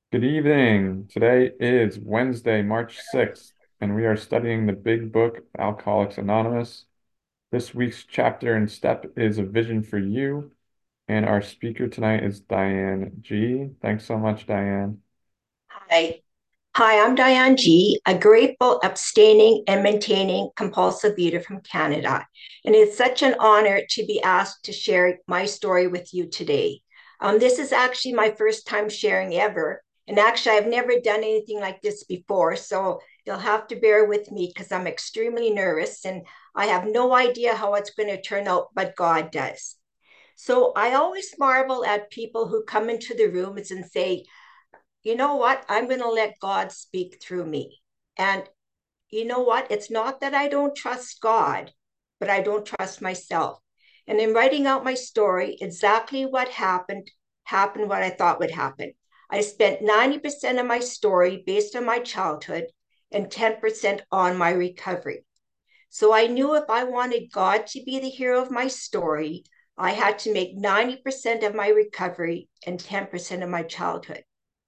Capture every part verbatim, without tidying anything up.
Good evening. Today is Wednesday, March sixth, and we are studying the Big Book of Alcoholics Anonymous. This week's chapter and step is A Vision for You, and our speaker tonight is Diane G. Thanks so much, Diane. Hi. Hi, I'm Diane G., a grateful, abstaining, and maintaining compulsive eater from Canada. And it's such an honor to be asked to share my story with you today. Um, this is actually my first time sharing ever. And actually, I've never done anything like this before. So you'll have to bear with me because I'm extremely nervous and I have no idea how it's going to turn out, but God does. So I always marvel at people who come into the rooms and say, you know what? I'm going to let God speak through me. And you know what? It's not that I don't trust God, but I don't trust myself. And in writing out my story, exactly what happened happened what I thought would happen. I spent ninety percent of my story based on my childhood and ten percent on my recovery. So I knew if I wanted God to be the hero of my story, I had to make ninety percent of my recovery and ten percent of my childhood.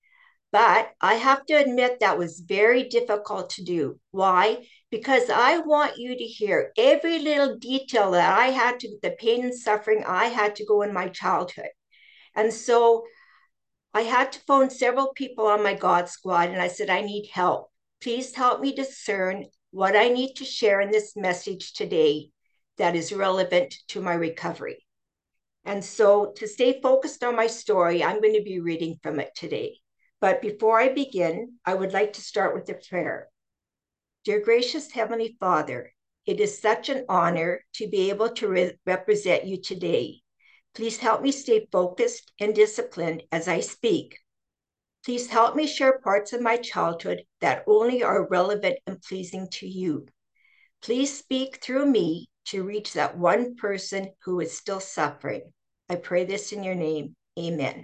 But I have to admit that was very difficult to do. Why? Because I want you to hear every little detail that I had to, the pain and suffering I had to go in my childhood. And so I had to phone several people on my God squad and I said, I need help. Please help me discern what I need to share in this message today that is relevant to my recovery. And so, to stay focused on my story, I'm going to be reading from it today. But before I begin, I would like to start with a prayer. Dear gracious Heavenly Father, it is such an honor to be able to re- represent you today. Please help me stay focused and disciplined as I speak. Please help me share parts of my childhood that only are relevant and pleasing to you. Please speak through me to reach that one person who is still suffering. I pray this in your name. Amen.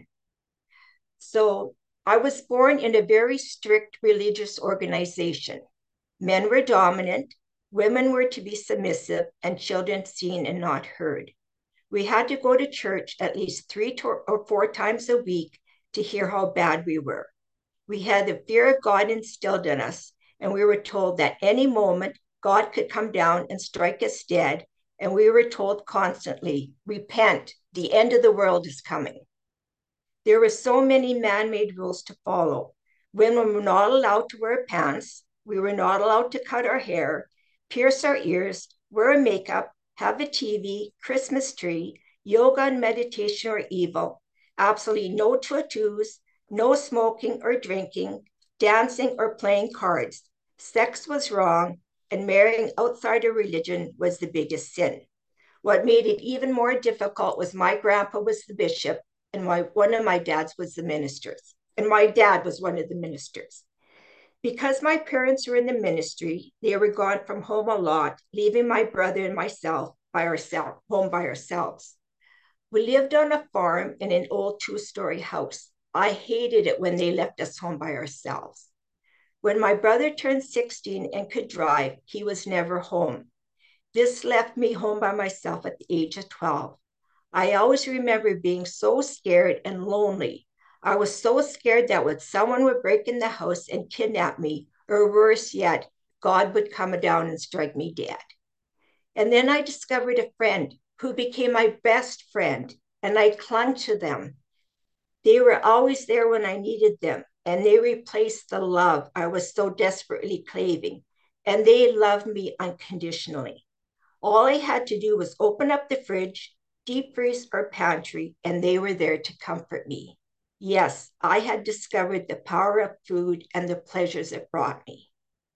So, I was born in a very strict religious organization. Men were dominant, women were to be submissive, and children seen and not heard. We had to go to church at least three to, or four times a week to hear how bad we were. We had the fear of God instilled in us, and we were told that any moment God could come down and strike us dead. And we were told constantly, repent, the end of the world is coming. There were so many man made rules to follow. Women were not allowed to wear pants, we were not allowed to cut our hair, pierce our ears, wear makeup, have a T V, Christmas tree, yoga and meditation are evil, absolutely no tattoos, no smoking or drinking, dancing or playing cards. Sex was wrong, and marrying outside of religion was the biggest sin. What made it even more difficult was my grandpa was the bishop, and my one of my dads was the ministers, and my dad was one of the ministers. Because my parents were in the ministry, they were gone from home a lot, leaving my brother and myself by ourselves, home by ourselves. We lived on a farm in an old two-story house. I hated it when they left us home by ourselves. When my brother turned sixteen and could drive, he was never home. This left me home by myself at the age of twelve. I always remember being so scared and lonely. I was so scared that when someone would break in the house and kidnap me, or worse yet, God would come down and strike me dead. And then I discovered a friend who became my best friend, and I clung to them. They were always there when I needed them, and they replaced the love I was so desperately craving, and they loved me unconditionally. All I had to do was open up the fridge, deep freeze, or pantry, and they were there to comfort me. Yes, I had discovered the power of food and the pleasures it brought me.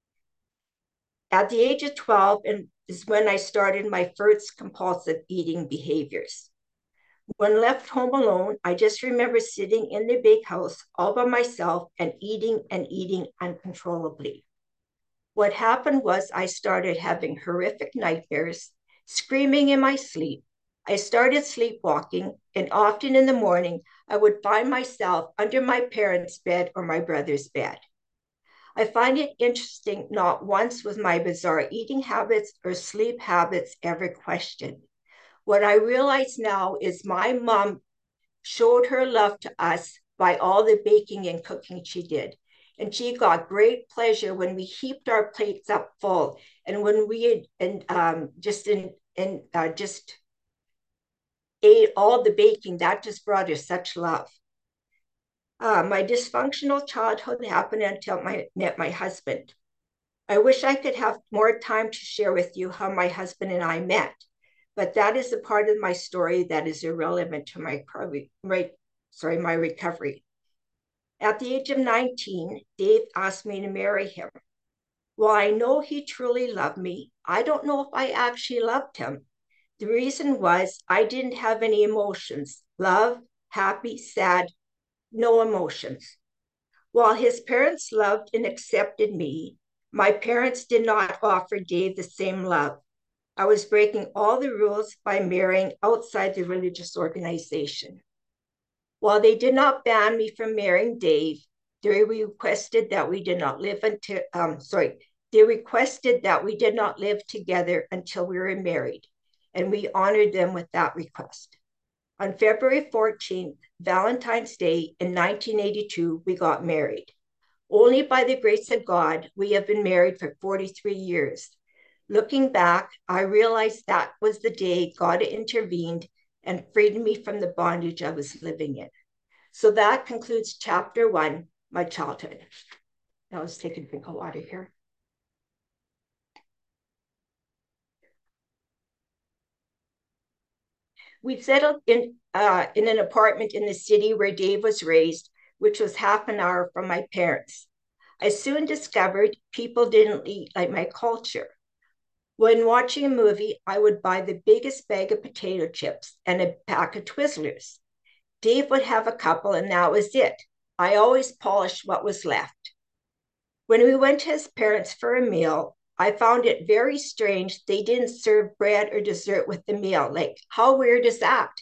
At the age of twelve and is when I started my first compulsive eating behaviors. When left home alone, I just remember sitting in the big house all by myself and eating and eating uncontrollably. What happened was I started having horrific nightmares, screaming in my sleep. I started sleepwalking, and often in the morning, I would find myself under my parents' bed or my brother's bed. I find it interesting not once was my bizarre eating habits or sleep habits ever questioned. What I realize now is my mom showed her love to us by all the baking and cooking she did. And she got great pleasure when we heaped our plates up full, and when we had and um, just in and uh, just ate all the baking. That just brought her such love. Uh, my dysfunctional childhood happened until I met my husband. I wish I could have more time to share with you how my husband and I met, but that is a part of my story that is irrelevant to my, my sorry, my recovery. At the age of nineteen, Dave asked me to marry him. While I know he truly loved me, I don't know if I actually loved him. The reason was I didn't have any emotions: love, happy, sad, no emotions. While his parents loved and accepted me, my parents did not offer Dave the same love. I was breaking all the rules by marrying outside the religious organization. While they did not ban me from marrying Dave, they requested that we did not live until, um, sorry, they requested that we did not live together until we were married, and we honored them with that request. On February fourteenth, Valentine's Day in nineteen eighty-two, we got married. Only by the grace of God, we have been married for forty-three years. Looking back, I realized that was the day God intervened and freed me from the bondage I was living in. So that concludes chapter one, my childhood. Now let's take a drink of water here. We settled in, uh, in an apartment in the city where Dave was raised, which was half an hour from my parents. I soon discovered people didn't eat like my culture. When watching a movie, I would buy the biggest bag of potato chips and a pack of Twizzlers. Dave would have a couple, and that was it. I always polished what was left. When we went to his parents for a meal, I found it very strange they didn't serve bread or dessert with the meal. Like, how weird is that?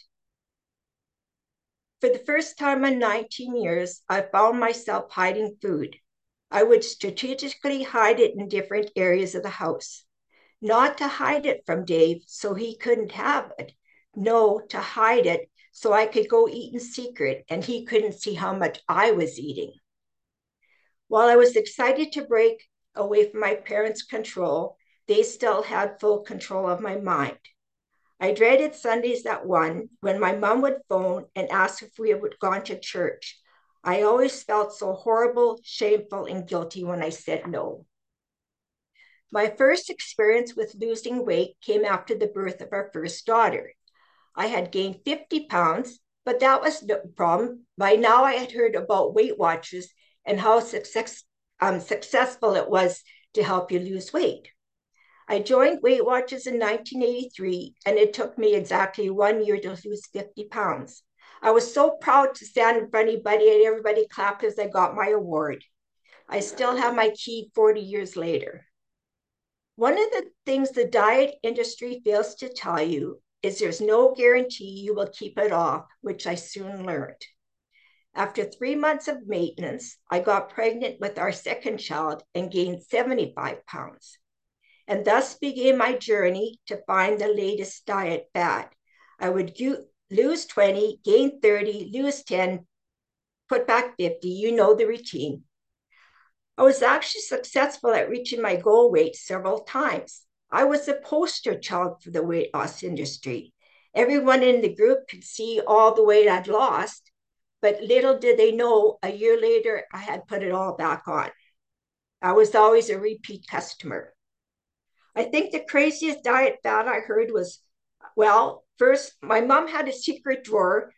For the first time in nineteen years, I found myself hiding food. I would strategically hide it in different areas of the house. Not to hide it from Dave so he couldn't have it. No, to hide it so I could go eat in secret and he couldn't see how much I was eating. While I was excited to break away from my parents' control, they still had full control of my mind. I dreaded Sundays at one when my mom would phone and ask if we had gone to church. I always felt so horrible, shameful, and guilty when I said no. My first experience with losing weight came after the birth of our first daughter. I had gained fifty pounds, but that was no problem. By now, I had heard about Weight Watchers and how success, um, successful it was to help you lose weight. I joined Weight Watchers in nineteen eighty-three, and it took me exactly one year to lose fifty pounds. I was so proud to stand in front of everybody, and everybody clapped as I got my award. I still have my key forty years later. One of the things the diet industry fails to tell you is there's no guarantee you will keep it off, which I soon learned. After three months of maintenance, I got pregnant with our second child and gained seventy-five pounds. And thus began my journey to find the latest diet fad. I would lose twenty, gain thirty, lose ten, put back fifty. You know the routine. I was actually successful at reaching my goal weight several times. I was a poster child for the weight loss industry. Everyone in the group could see all the weight I'd lost, but little did they know, a year later, I had put it all back on. I was always a repeat customer. I think the craziest diet fad I heard was, well, first, my mom had a secret drawer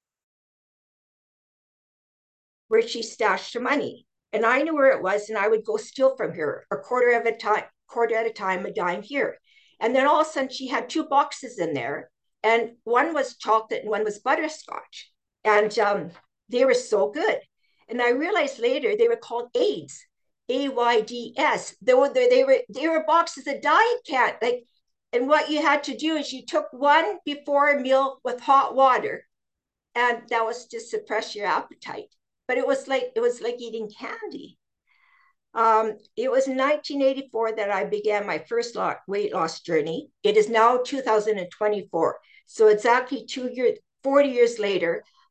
where she stashed her money. And I knew where it was, and I would go steal from her a quarter of a time, quarter at a time, a dime here. And then all of a sudden, she had two boxes in there, and one was chocolate and one was butterscotch. And um, they were so good. And I realized later they were called AIDS, A Y D S. They were they were they were boxes of diet cat. Like, and what you had to do is you took one before a meal with hot water, and that was to suppress your appetite. But it was like it was like eating candy. Um, it was in nineteen eighty-four that I began my first weight loss journey. It is now two thousand twenty-four, so exactly two years, forty years later,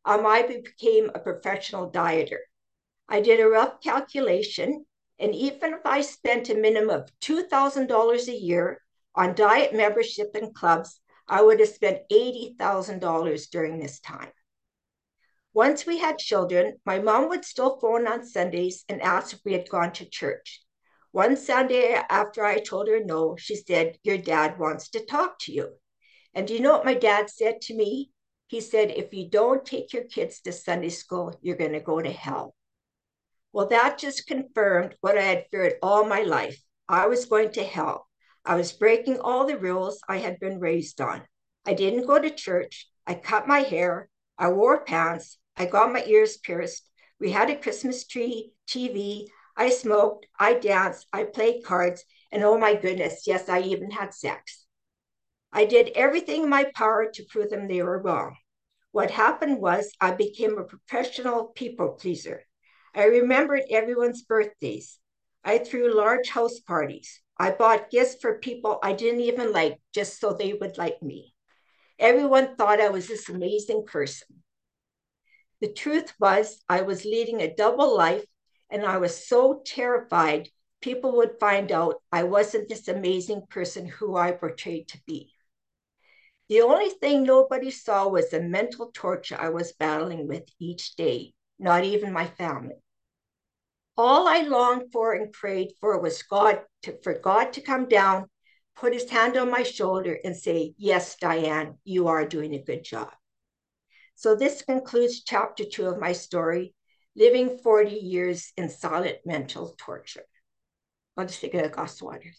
um, I became a professional dieter. I did a rough calculation, and even if I spent a minimum of two thousand dollars a year on diet membership and clubs, I would have spent eighty thousand dollars during this time. Once we had children, my mom would still phone on Sundays and ask if we had gone to church. One Sunday after I told her no, she said, "Your dad wants to talk to you." And do you know what my dad said to me? He said, "If you don't take your kids to Sunday school, you're going to go to hell." Well, that just confirmed what I had feared all my life. I was going to hell. I was breaking all the rules I had been raised on. I didn't go to church. I cut my hair. I wore pants. I got my ears pierced. We had a Christmas tree, T V. I smoked. I danced. I played cards. And oh my goodness, yes, I even had sex. I did everything in my power to prove them they were wrong. What happened was I became a professional people pleaser. I remembered everyone's birthdays. I threw large house parties. I bought gifts for people I didn't even like just so they would like me. Everyone thought I was this amazing person. The truth was, I was leading a double life, and I was so terrified people would find out I wasn't this amazing person who I portrayed to be. The only thing nobody saw was the mental torture I was battling with each day, not even my family. All I longed for and prayed for was God to, for God to come down, put his hand on my shoulder and say, "Yes, Diane, you are doing a good job." So this concludes chapter two of my story, living forty years in silent mental torture. I'll just take a glass of water.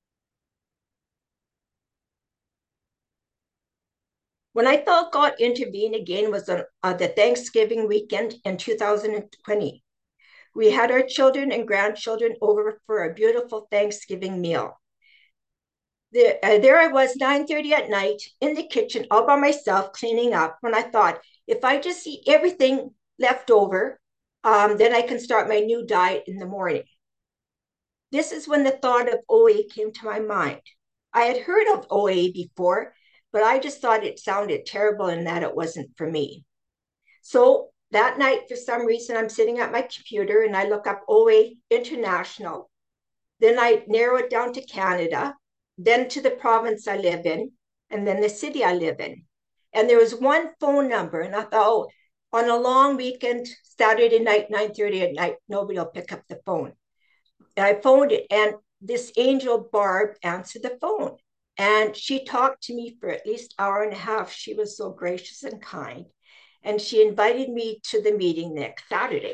When I felt God intervene again was on uh, the Thanksgiving weekend in two thousand twenty. We had our children and grandchildren over for a beautiful Thanksgiving meal. There, uh, there I was, nine thirty at night in the kitchen all by myself cleaning up, when I thought, if I just eat everything left over, um, then I can start my new diet in the morning. This is when the thought of O A came to my mind. I had heard of O A before, but I just thought it sounded terrible and that it wasn't for me. So that night, for some reason, I'm sitting at my computer and I look up O A International. Then I narrow it down to Canada, then to the province I live in, and then the city I live in. And there was one phone number, and I thought, oh, on a long weekend, Saturday night, nine thirty at night, nobody will pick up the phone. And I phoned it, and this angel Barb answered the phone. And she talked to me for at least an hour and a half. She was so gracious and kind. And she invited me to the meeting next Saturday.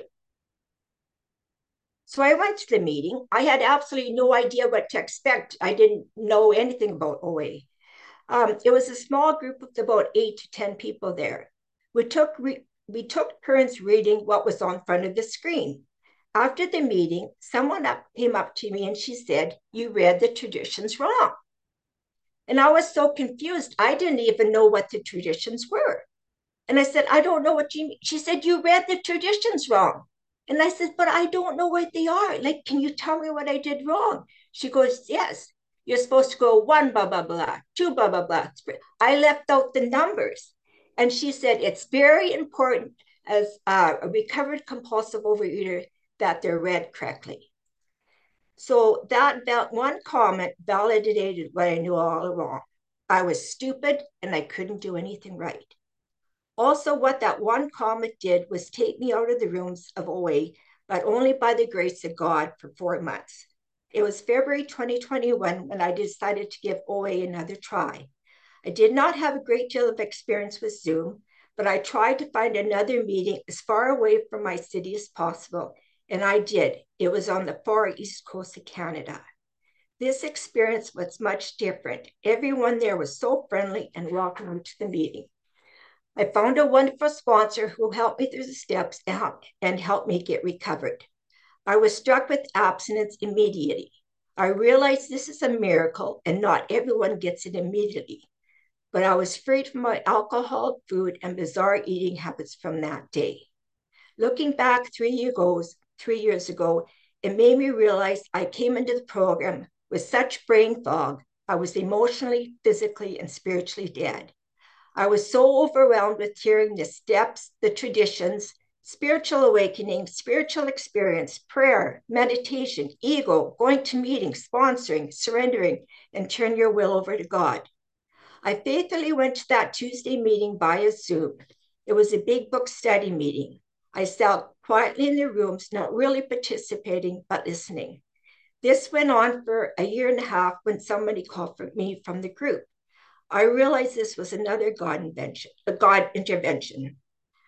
So I went to the meeting. I had absolutely no idea what to expect. I didn't know anything about O A. Um, it was a small group of about eight to ten people there. We took, re- we took turns reading what was on front of the screen. After the meeting, someone up, came up to me and she said, "You read the traditions wrong." And I was so confused. I didn't even know what the traditions were. And I said, "I don't know what you mean." She said, "You read the traditions wrong." And I said, "But I don't know what they are. Like, can you tell me what I did wrong?" She goes, "Yes, you're supposed to go one, blah, blah, blah, two, blah, blah, blah." I left out the numbers. And she said, "It's very important as uh, a recovered compulsive overeater that they're read correctly." So that, that one comment validated what I knew all along. I was stupid and I couldn't do anything right. Also, what that one comment did was take me out of the rooms of O A, but only by the grace of God for four months. It was February twenty twenty-one when I decided to give O A another try. I did not have a great deal of experience with Zoom, but I tried to find another meeting as far away from my city as possible, and I did. It was on the far east coast of Canada. This experience was much different. Everyone there was so friendly and welcoming to the meeting. I found a wonderful sponsor who helped me through the steps and helped me get recovered. I was struck with abstinence immediately. I realized this is a miracle and not everyone gets it immediately. But I was freed from my alcohol, food, and bizarre eating habits from that day. Looking back three years ago, three years ago, it made me realize I came into the program with such brain fog. I was emotionally, physically, and spiritually dead. I was so overwhelmed with hearing the steps, the traditions, spiritual awakening, spiritual experience, prayer, meditation, ego, going to meetings, sponsoring, surrendering, and turn your will over to God. I faithfully went to that Tuesday meeting via Zoom. It was a big book study meeting. I sat quietly in the rooms, not really participating, but listening. This went on for a year and a half when somebody called for me from the group. I realized this was another God invention, a God intervention.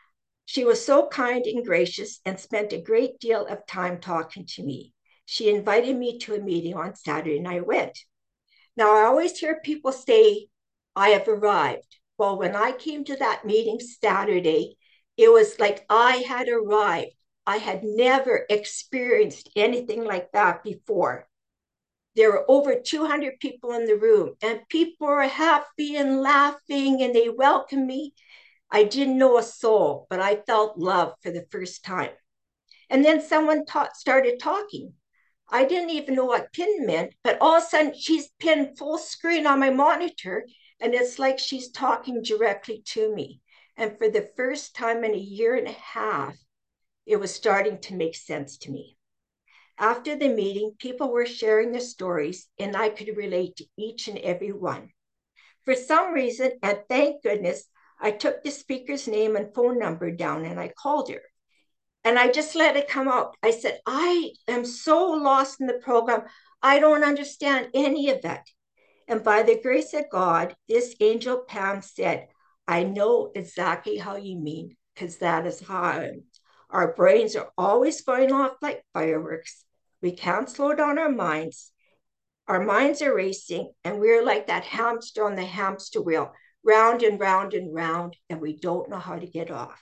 She was so kind and gracious and spent a great deal of time talking to me. She invited me to a meeting on Saturday and I went. Now, I always hear people say, I have arrived. Well, when I came to that meeting Saturday, it was like I had arrived. I had never experienced anything like that before. There were over two hundred people in the room, and people were happy and laughing, and they welcomed me. I didn't know a soul, but I felt love for the first time. And then someone ta- started talking. I didn't even know what pin meant, but all of a sudden she's pinned full screen on my monitor, and it's like she's talking directly to me. And for the first time in a year and a half, it was starting to make sense to me. After the meeting, people were sharing their stories, and I could relate to each and every one. For some reason, and thank goodness, I took the speaker's name and phone number down and I called her. And I just let it come out. I said, I am so lost in the program. I don't understand any of it. And by the grace of God, this angel Pam said, I know exactly how you mean, because that is how I am. Our brains are always going off like fireworks. We can't slow down our minds. Our minds are racing, and we're like that hamster on the hamster wheel, round and round and round, and we don't know how to get off.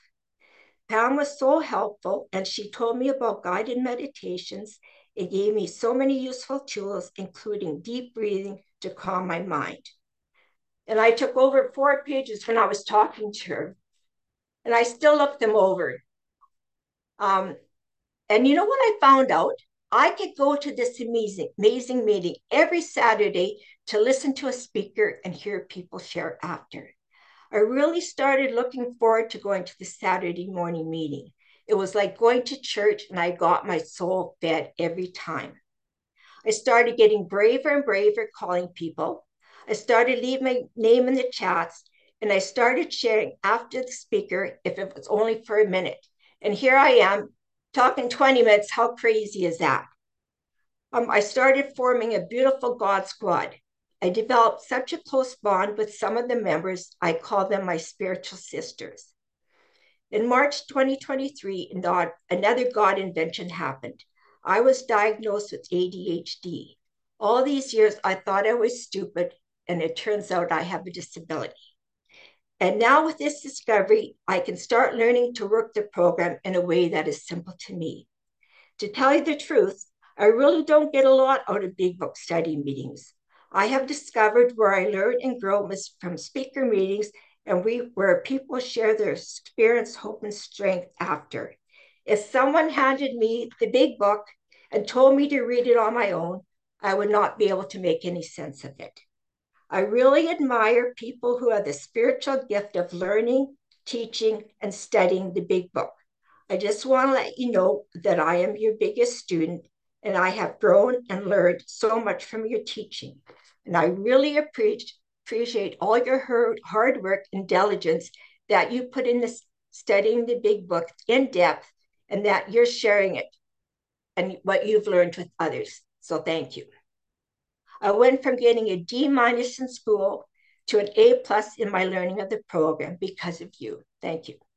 Pam was so helpful, and she told me about guided meditations. It gave me so many useful tools, including deep breathing to calm my mind. And I took over four pages when I was talking to her, and I still looked them over. Um, and you know what I found out? I could go to this amazing, amazing meeting every Saturday to listen to a speaker and hear people share after. I really started looking forward to going to the Saturday morning meeting. It was like going to church, and I got my soul fed every time. I started getting braver and braver calling people. I started leaving my name in the chats, and I started sharing after the speaker if it was only for a minute. And here I am talking twenty minutes. How crazy is that? Um, I started forming a beautiful God squad. I developed such a close bond with some of the members, I call them my spiritual sisters. In March twenty twenty-three, another God invention happened. I was diagnosed with A D H D. All these years, I thought I was stupid, and it turns out I have a disability. And now, with this discovery, I can start learning to work the program in a way that is simple to me. To tell you the truth, I really don't get a lot out of big book study meetings. I have discovered where I learn and grow from speaker meetings and we, where people share their experience, hope, and strength after. If someone handed me the big book and told me to read it on my own, I would not be able to make any sense of it. I really admire people who have the spiritual gift of learning, teaching, and studying the big book. I just want to let you know that I am your biggest student, and I have grown and learned so much from your teaching. And I really appreciate, appreciate all your hard work and diligence that you put in this studying the big book in depth, and that you're sharing it and what you've learned with others. So thank you. I went from getting a D minus in school to an A plus in my learning of the program because of you. Thank you.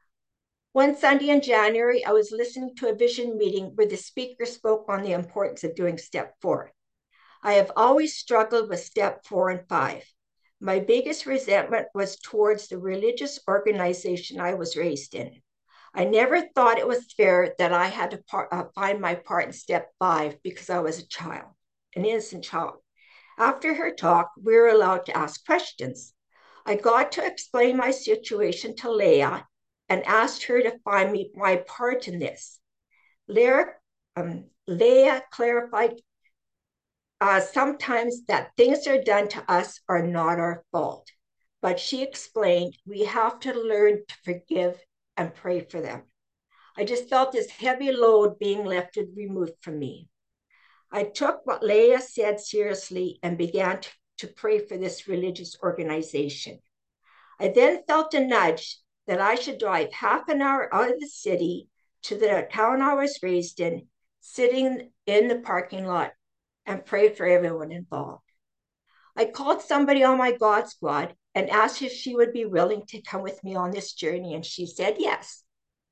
One Sunday in January, I was listening to a vision meeting where the speaker spoke on the importance of doing step four. I have always struggled with step four and five. My biggest resentment was towards the religious organization I was raised in. I never thought it was fair that I had to par- uh, find my part in step five because I was a child, an innocent child. After her talk, we were allowed to ask questions. I got to explain my situation to Leah and asked her to find me my part in this. Leah, um, Leah clarified uh, sometimes that things are done to us are not our fault. but she explained we have to learn to forgive and pray for them. I just felt this heavy load being lifted, removed from me. I took what Leah said seriously and began to, to pray for this religious organization. I then felt a nudge that I should drive half an hour out of the city to the town I was raised in, sitting in the parking lot, and pray for everyone involved. I called somebody on my God squad and asked if she would be willing to come with me on this journey, and she said yes.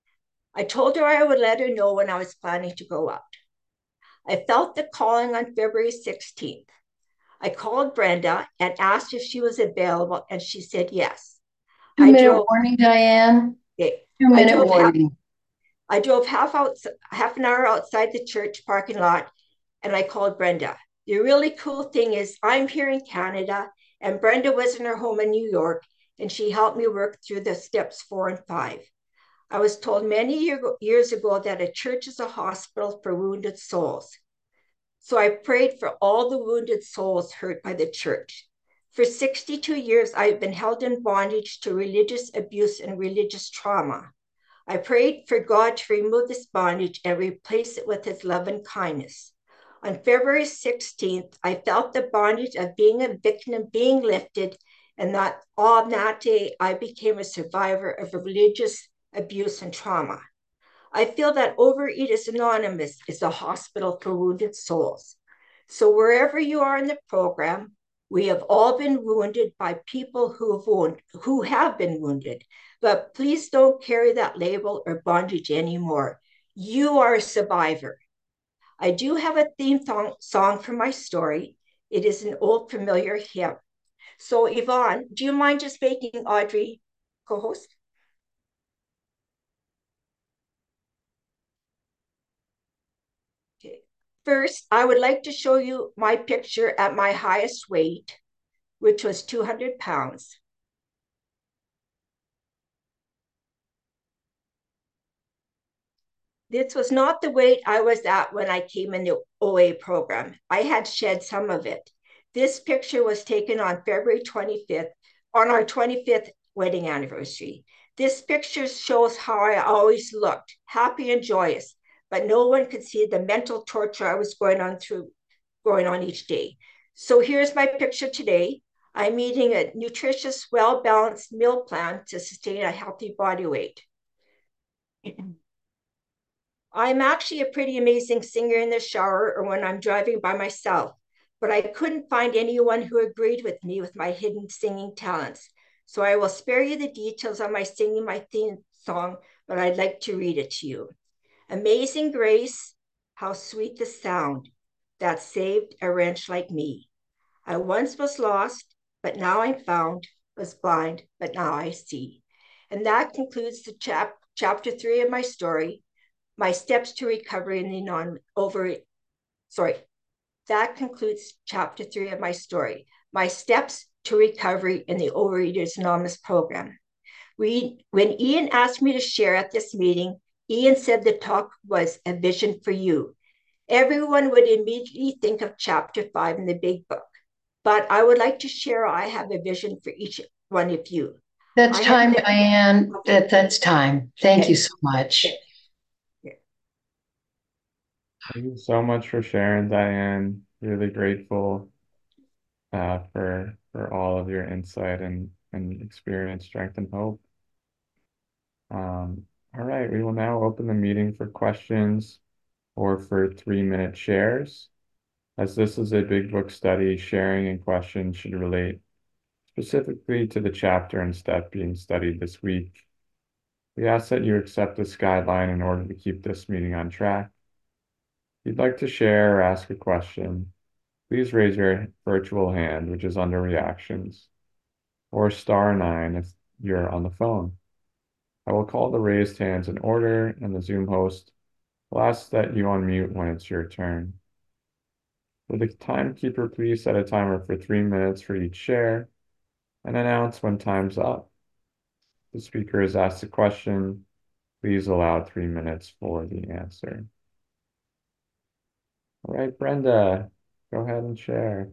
I told her I would let her know when I was planning to go out. I felt the calling on February sixteenth. I called Brenda and asked if she was available, and she said yes. Two I minute drove. warning, Diane. Okay, Two I minute drove half. warning. I drove half out, half an hour outside the church parking lot, and I called Brenda. The really cool thing is, I'm here in Canada, and Brenda was in her home in New York, and she helped me work through the steps four and five. I was told many year, years ago that a church is a hospital for wounded souls. So I prayed for all the wounded souls hurt by the church. For sixty-two years, I've been held in bondage to religious abuse and religious trauma. I prayed for God to remove this bondage and replace it with his love and kindness. On February sixteenth, I felt the bondage of being a victim being lifted, and that on that day, I became a survivor of religious abuse and trauma. I feel that Overeaters Anonymous is a hospital for wounded souls. So wherever you are in the program, we have all been wounded by people who have, wound, who have been wounded. But please don't carry that label or bondage anymore. You are a survivor. I do have a theme song for my story. It is an old familiar hymn. So Yvonne, do you mind just making Audrey co-host? Okay. First, I would like to show you my picture at my highest weight, which was two hundred pounds. This was not the weight I was at when I came in the O A program. I had shed some of it. This picture was taken on February twenty-fifth, on our twenty-fifth wedding anniversary. This picture shows how I always looked, happy and joyous, but no one could see the mental torture I was going on through, going on each day. So here's my picture today. I'm eating a nutritious, well-balanced meal plan to sustain a healthy body weight. I'm actually a pretty amazing singer in the shower or when I'm driving by myself, but I couldn't find anyone who agreed with me with my hidden singing talents. So I will spare you the details on my singing my theme song, but I'd like to read it to you. Amazing grace, how sweet the sound that saved a wretch like me. I once was lost, but now I'm found, was blind, but now I see. And that concludes the chap- chapter three of my story. My steps to recovery in the non over sorry that concludes chapter three of my story, my steps to recovery in the Overeaters Anonymous program. We, when Ian asked me to share at this meeting, Ian said the talk was a vision for you. Everyone would immediately think of chapter five in the big book, but I would like to share I have a vision for each one of you. That's I time, have, Diane. okay. That, that's time. Thank Okay. you so much. Okay. Thank you so much for sharing, Diane. Really grateful uh, for for all of your insight and, and experience, strength, and hope. Um, all right, we will now open the meeting for questions or for three-minute shares. As this is a big book study, sharing and questions should relate specifically to the chapter and step being studied this week. We ask that you accept this guideline in order to keep this meeting on track. If you'd like to share or ask a question, please raise your virtual hand, which is under reactions, or star nine if you're on the phone. I will call the raised hands in order, and the Zoom host will ask that you unmute when it's your turn. Will the timekeeper please set a timer for three minutes for each share and announce when time's up? The speaker is asked a question. Please allow three minutes for the answer. All right, Brenda, go ahead and share.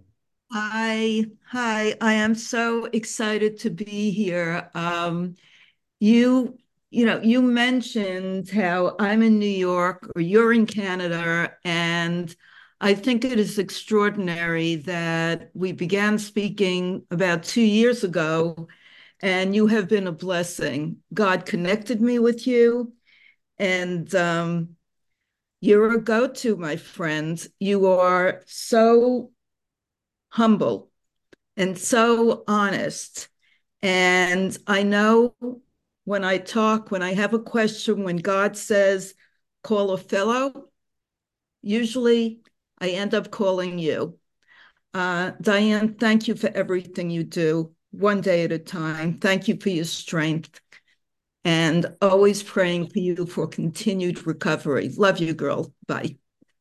Hi, hi. I am so excited to be here. Um, you, you know, you mentioned how I'm in New York or you're in Canada, and I think it is extraordinary that we began speaking about two years ago, and you have been a blessing. God connected me with you, and um, you're a go-to, my friend. You are so humble and so honest. And I know when I talk, when I have a question, when God says, call a fellow, usually I end up calling you. Uh, Diane, thank you for everything you do, one day at a time. Thank you for your strength and always praying for you for continued recovery. Love you, girl. Bye.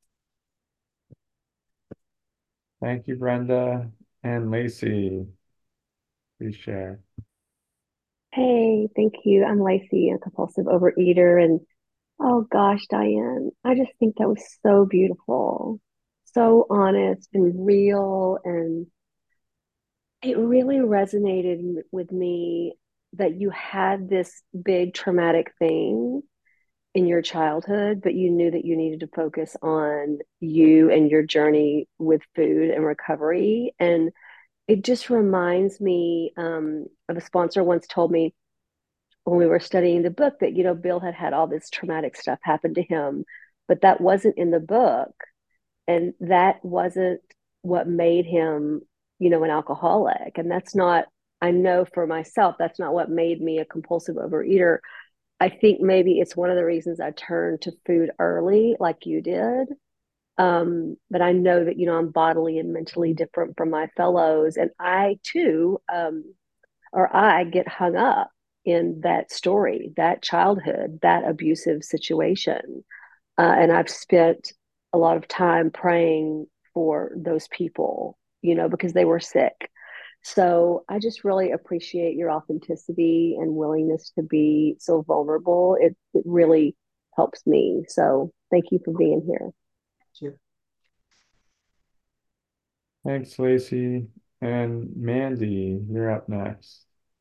Thank you, Brenda and Lacey. Please share. Hey, thank you. I'm Lacey, a compulsive overeater. And oh gosh, Diane, I just think that was so beautiful, so honest and real. And it really resonated m- with me that you had this big traumatic thing in your childhood, but you knew that you needed to focus on you and your journey with food and recovery. And it just reminds me um, of a sponsor once told me when we were studying the book that, you know, Bill had had all this traumatic stuff happen to him, but that wasn't in the book. And that wasn't what made him, you know, an alcoholic. And that's not, I know for myself, that's not what made me a compulsive overeater. I think maybe it's one of the reasons I turned to food early, like you did. Um, but I know that, you know, I'm bodily and mentally different from my fellows. And I too, um, or I get hung up in that story, that childhood, that abusive situation. Uh, and I've spent a lot of time praying for those people, you know, because they were sick. So I just really appreciate your authenticity and willingness to be so vulnerable. It, it really helps me. So thank you for being here. Sure. Thanks, Lacey. And Mandy, you're up next.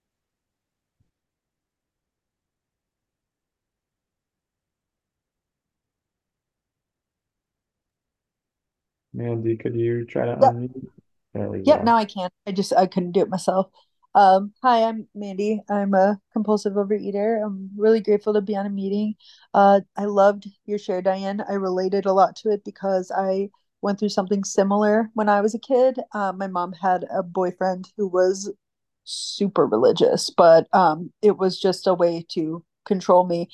Mandy, could you try to Yep. unmute? There we Yep. go. Now I can. I just I couldn't do it myself. Um, hi, I'm Mandy. I'm a compulsive overeater. I'm really grateful to be on a meeting. Uh, I loved your share, Diane. I related a lot to it because I went through something similar when I was a kid. Uh, my mom had a boyfriend who was super religious, but um, it was just a way to control me.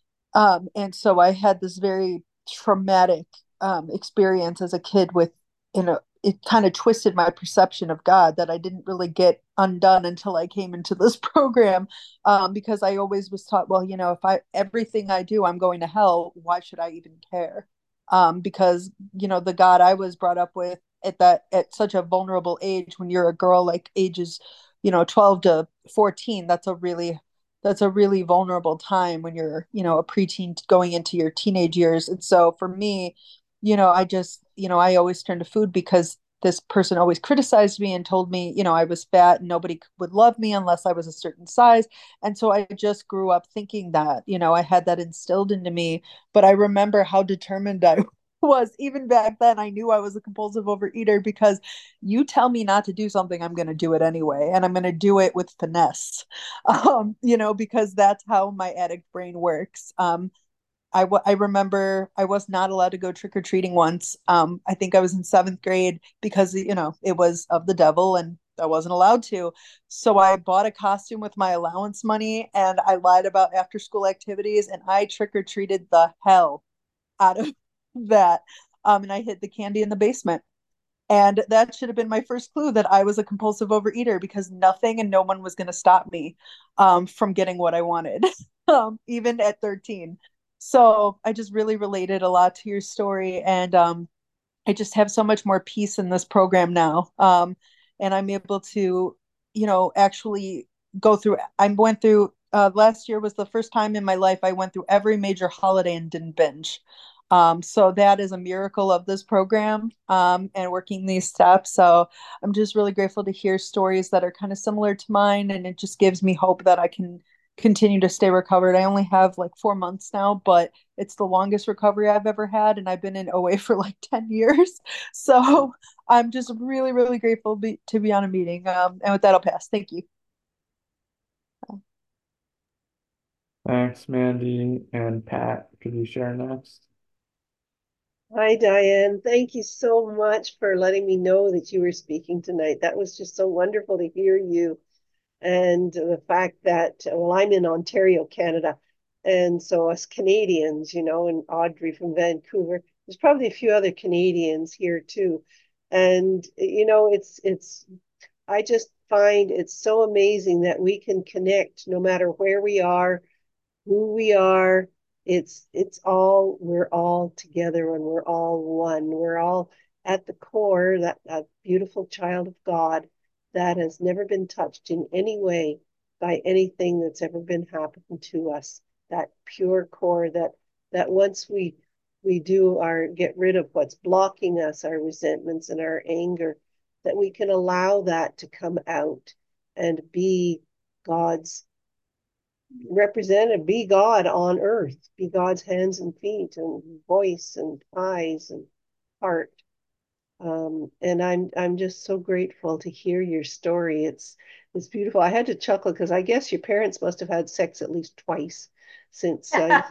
Um, and so I had this very traumatic um, experience as a kid with, you know, it kind of twisted my perception of God that I didn't really get undone until I came into this program. Um, because I always was taught, well, you know, if I everything I do, I'm going to hell, why should I even care? Um, because, you know, the God I was brought up with at that at such a vulnerable age when you're a girl like ages, you know, twelve to fourteen, that's a really that's a really vulnerable time when you're, you know, a preteen going into your teenage years. And so for me, you know, I just, you know, I always turned to food because this person always criticized me and told me, you know, I was fat and nobody would love me unless I was a certain size. And so I just grew up thinking that, you know, I had that instilled into me. But I remember how determined I was. Even back then, I knew I was a compulsive overeater because you tell me not to do something, I'm going to do it anyway. And I'm going to do it with finesse, um, you know, because that's how my addict brain works. Um, I, w- I remember I was not allowed to go trick or treating once. Um, I think I was in seventh grade because, you know, it was of the devil and I wasn't allowed to. So I bought a costume with my allowance money and I lied about after school activities and I trick or treated the hell out of that. Um, and I hid the candy in the basement. And that should have been my first clue that I was a compulsive overeater because nothing and no one was going to stop me um, from getting what I wanted, um, even at thirteen. So I just really related a lot to your story. And um, I just have so much more peace in this program now. Um, and I'm able to, you know, actually go through, I went through, uh, last year was the first time in my life I went through every major holiday and didn't binge. Um, so that is a miracle of this program, um, and working these steps. So I'm just really grateful to hear stories that are kind of similar to mine, and it just gives me hope that I can continue to stay recovered. I only have like four months now, but it's the longest recovery I've ever had, and I've been in O A for like ten years. So I'm just really, really grateful be, to be on a meeting. Um, and with that, I'll pass. Thank you. Thanks, Mandy. And Pat, could you share next? Hi, Diane. Thank you so much for letting me know that you were speaking tonight. That was just so wonderful to hear you. And the fact that, well, I'm in Ontario, Canada. And so us Canadians, you know, and Audrey from Vancouver, there's probably a few other Canadians here too. And, you know, it's, it's, I just find it's so amazing that we can connect no matter where we are, who we are. It's it's all we're all together and we're all one. We're all at the core that that beautiful child of God that has never been touched in any way by anything that's ever been happening to us. That pure core that that once we we do our get rid of what's blocking us, our resentments and our anger, that we can allow that to come out and be God's represented, be God on earth, be God's hands and feet and voice and eyes and heart. Um, and I'm I'm just so grateful to hear your story. It's it's beautiful. I had to chuckle because I guess your parents must have had sex at least twice since uh,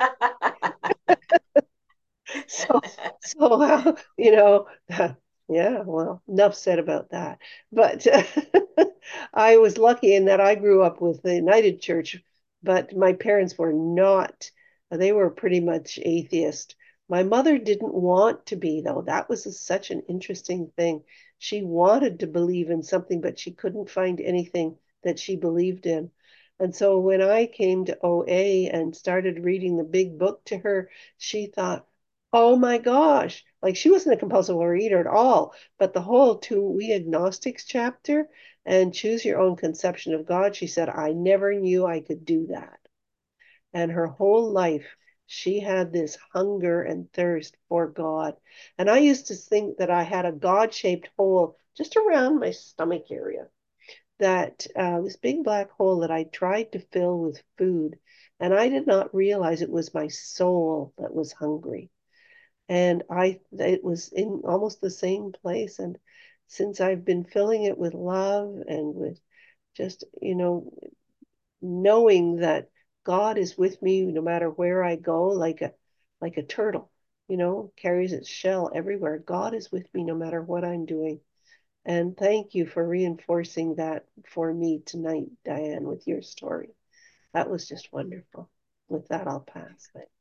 so so uh, you know yeah, well, enough said about that. But I was lucky in that I grew up with the United Church, but my parents were not. They were pretty much atheist. My mother didn't want to be, though. That was a, such an interesting thing. She wanted to believe in something, but she couldn't find anything that she believed in. And so when I came to O A and started reading the big book to her, she thought, oh my gosh, like she wasn't a compulsive overeater at all, but the whole to we agnostics chapter and choose your own conception of God, she said, I never knew I could do that. And her whole life, she had this hunger and thirst for God. And I used to think that I had a God shaped hole just around my stomach area, that uh, this big black hole that I tried to fill with food. And I did not realize it was my soul that was hungry. And I it was in almost the same place. And since I've been filling it with love and with just, you know, knowing that God is with me no matter where I go, like a like a turtle, you know, carries its shell everywhere. God is with me no matter what I'm doing. And thank you for reinforcing that for me tonight, Diane, with your story. That was just wonderful. With that, I'll pass. Thanks.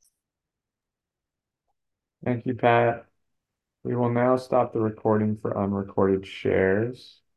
Thank you, Pat. We will now stop the recording for unrecorded shares.